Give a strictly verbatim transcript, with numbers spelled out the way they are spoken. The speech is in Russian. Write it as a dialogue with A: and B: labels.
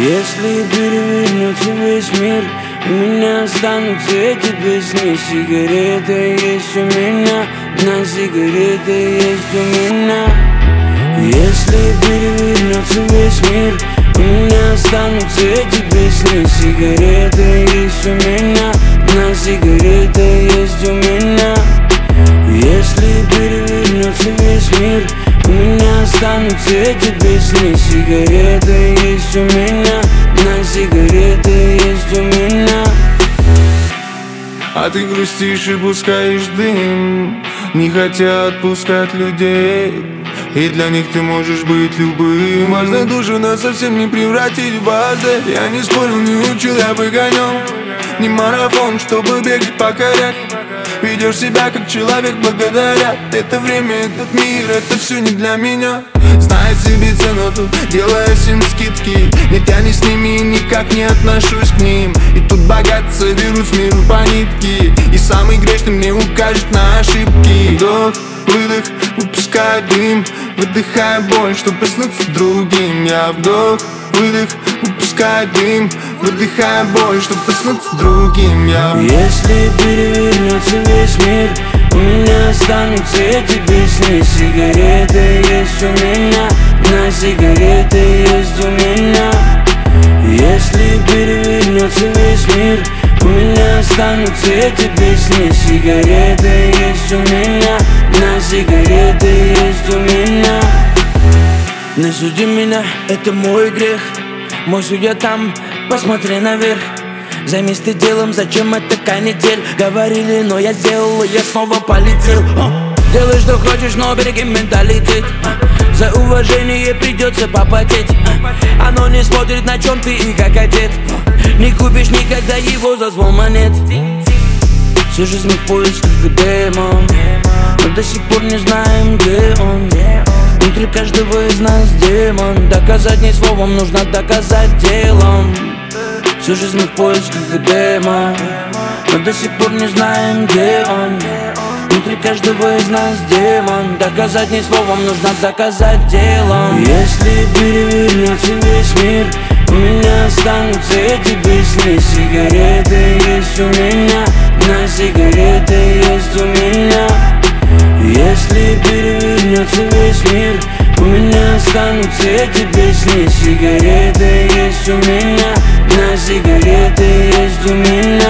A: Если перевернется весь мир, у меня останутся эти песни. Сигарета есть у меня, одна сигарета есть у меня. Если перевернется весь мир, у меня останутся эти песни. Сигарета есть у меня, одна сигарета есть у меня. Если перевернется весь мир, у меня останутся эти песни. Сигарета есть у меня, одна сигарета есть у меня.
B: А ты грустишь и пускаешь дым, не хотят отпускать людей, и для них ты можешь быть любым. Важная душу нас совсем не превратить в базы. Я не спорил, не учил, я выгонял. Не марафон, чтобы бегать, покорять. Ведешь себя как человек, благодаря. Это время, этот мир, это все не для меня. Знает себе цену тут, делая всем скидки. Нет, я не с ними, никак не отношусь к ним. И тут богатцы берут с миру по нитке, и самый грешный мне укажет на ошибки. Вдох, выдох, выпускаю дым, выдыхая боль, чтобы проснуться другим. Я вдох, выдох, выпускаю дым, выдыхая боль, чтобы проснуться другим. Я...
A: Если перевернется весь мир, у меня останутся эти песни. Сигарета есть у меня, одна сигарета есть у меня. Если перевернется весь мир, у меня останутся эти песни. Сигарета есть у меня, одна сигарета есть у меня. Не суди меня, это мой грех. Мой судья там, посмотри наверх. Займись ты делом, зачем это канитель? Говорили, но я сделал, и я снова полетел. Делай, что хочешь, но береги менталитет. За уважение придется попотеть. Оно не смотрит, на чем ты и как одет. Не купишь никогда его за звон монет. Всю жизнь мы в поисках демона, но до сих пор не знаем, где он. Внутри каждого из нас демон. Доказать не словом, нужно доказать делом. Всю жизнь мы в поисках демона, но до сих пор не знаем, где он. Внутри каждого из нас демон. Доказать не словом, нужно доказать делом. Если перевернется весь мир, у меня останутся эти песни. Сигарета есть у меня, одна сигарета есть у меня. Если перевернется весь мир, у меня останутся эти песни. Сигарета есть у меня, одна сигарета есть у меня.